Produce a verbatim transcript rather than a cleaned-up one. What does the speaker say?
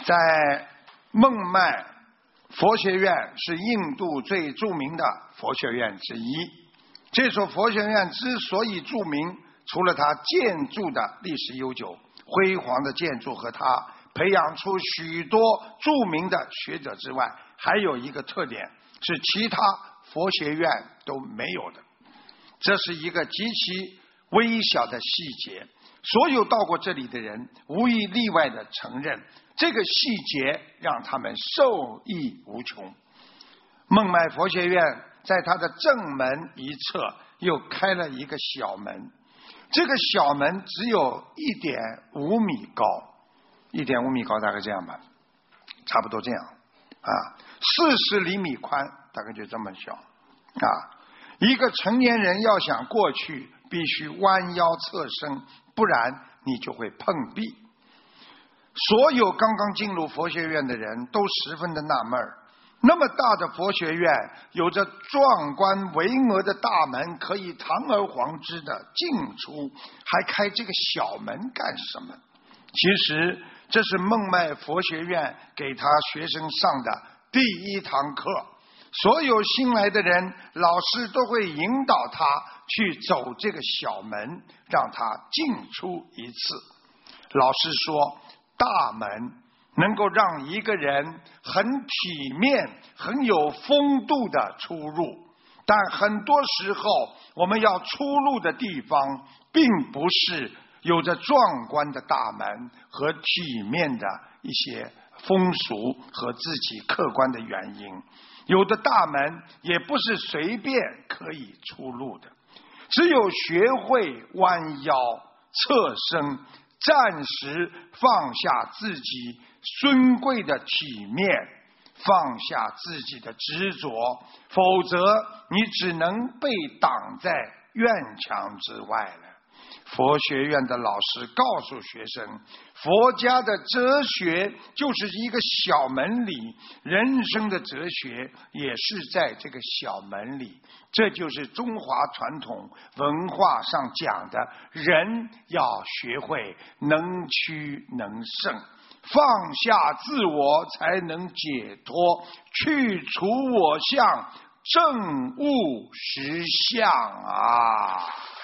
在孟买佛学院是印度最著名的佛学院之一。这所佛学院之所以著名，除了它建筑的历史悠久、辉煌的建筑和它培养出许多著名的学者之外，还有一个特点是其他佛学院都没有的。这是一个极其微小的细节，所有到过这里的人无一例外的承认，这个细节让他们受益无穷。孟买佛学院在它的正门一侧又开了一个小门，这个小门只有一点五米高，一点五米高大概这样吧，差不多这样啊，四十厘米宽，大概就这么小啊。一个成年人要想过去，必须弯腰侧身，不然你就会碰壁。所有刚刚进入佛学院的人都十分的纳闷儿，那么大的佛学院，有着壮观巍峨的大门，可以堂而皇之的进出，还开这个小门干什么？其实这是孟买佛学院给他学生上的第一堂课。所有新来的人，老师都会引导他去走这个小门，让他进出一次。老师说，大门能够让一个人很体面、很有风度的出入，但很多时候我们要出入的地方，并不是有着壮观的大门和体面的一些风俗和自己客观的原因。有的大门也不是随便可以出入的，只有学会弯腰侧身，暂时放下自己尊贵的体面，放下自己的执着，否则你只能被挡在院墙之外了。佛学院的老师告诉学生，佛家的哲学就是一个小门里，人生的哲学也是在这个小门里。这就是中华传统文化上讲的，人要学会能屈能胜，放下自我才能解脱，去除我相，证悟实相啊。